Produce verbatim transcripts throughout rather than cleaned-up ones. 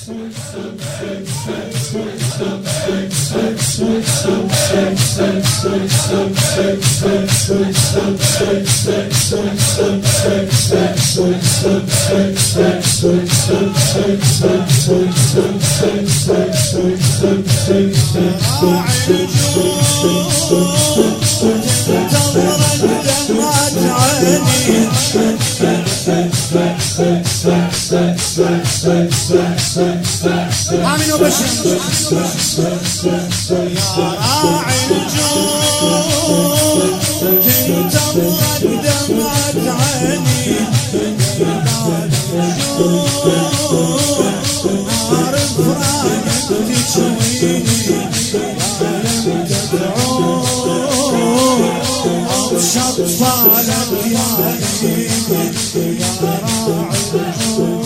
آمين وبشر يا راعي النجوم تنتظرك دمعة عيني نار فراقك تشويني ولم تدعون أبشط صالك يا عيني يا راعي النجوم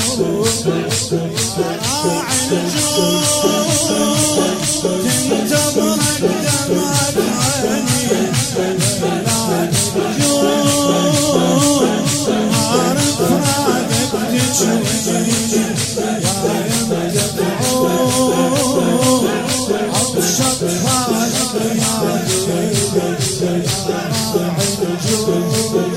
راعي النجوم تنتظرك دمعة عيني نار النجوم نار فراقك تشويني ولم تدعون أبشط صالك يا عيني يا راعي النجوم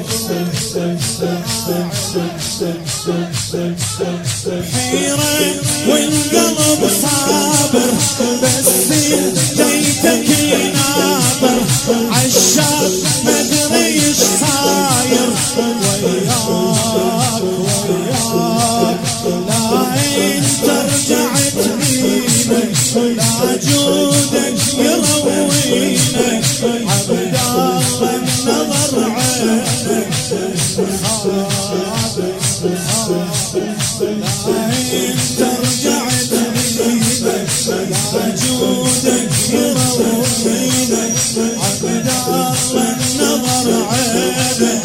حيرة والقلب صابر بس جيتك يناظر عالشاب مدري ايش صاير وياك وياك لا انت رجعت بينك لا جودك يروينك عبد الله النظر عينك انت رجعت بينك لا جودك يروينك عبد الله النظر عينك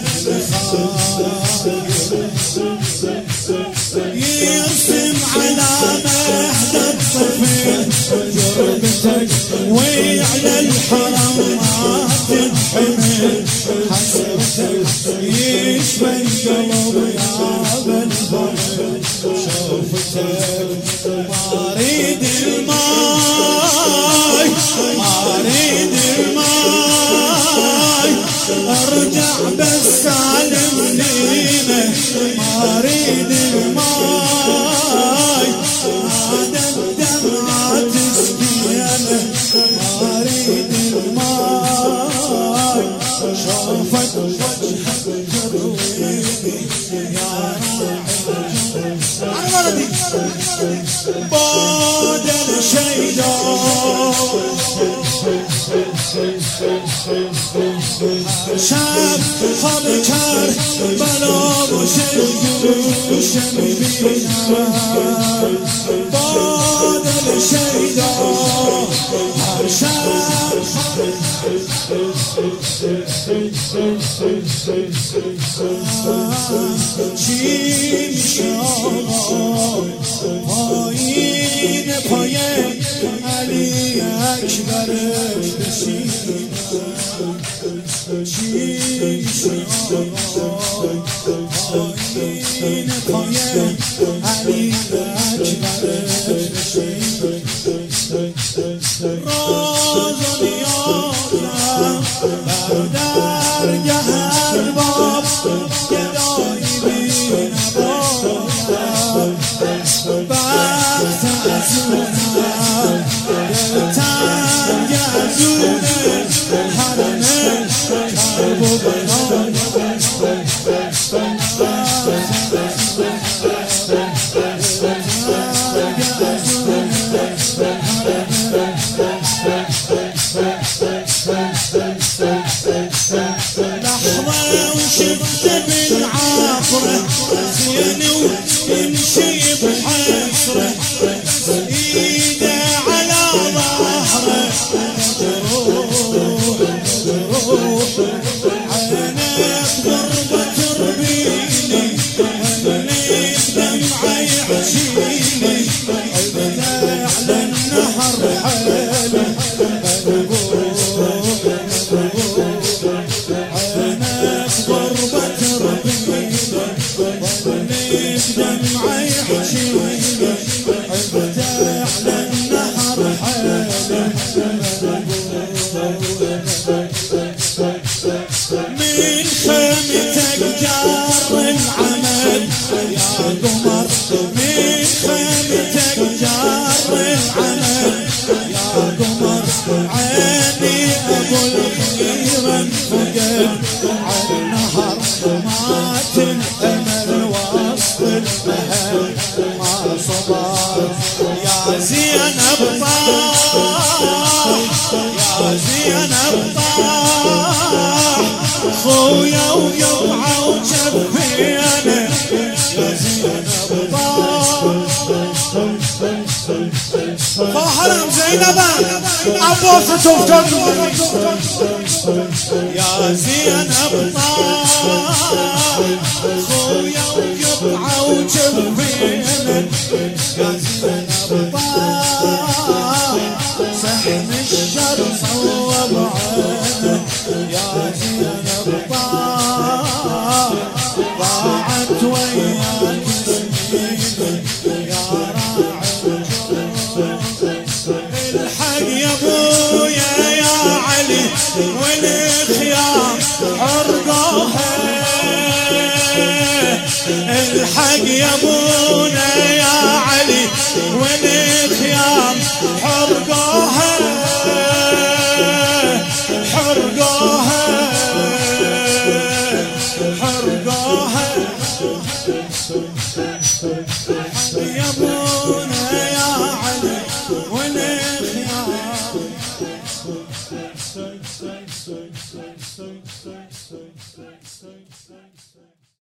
يرسم على مهد الطفل جربتك وعلى الحرم ما تنحمل حسرتك يشفى القلب يا بالفرد شوفتك ما اريد الماي ما اريد الماي ارجع بس سالم لينا ما اريد الماي هذا الدمعة تسقينا ما اريد الماي شوفت وجهك جرويني يا راعي بعد الشيدا شاب خلكر بلا وشيوش بينا بعد الشيدا شاب چین شاغای پایین پایین علی اکبر بشینم چین شاغای پایین پایین علی اکبر بشینم راز و نیازم بردر گهر باب گدایی بین بایم بخت ازونم دلتنگ ازونه حرمه کرب و بنایم يمشي بحسره ايده على ظهره مجروح عينك ضربة تربيني خليك دمعة يحشيني ابدع للنهر حالي عينك ضربة تربيني خليك دمعة يحجيني عبت على النهر حالي من خيمتك جار العمل يا قمر من خيمتك جار العمل يا قمر عيني ابو الخير انفقد على النهر ما تنحمل وسط المهل ما صبر يا زينب طاح يا زينب طاح خويا وقطعه وجفي انا يا زينب طاح فحرم زينب عبوسة تفكر يا زينب طاح خويا وقطعه وجفي انا يا زينب طاح سحن الشر صوب عينه يا زينب طاح ضاعت وياك سنيني يا راعي الحق يا ابويا يا علي والخيام حرقوها الحق يا ابونا يا علي والخيام حرقوها حرقوها حرقوها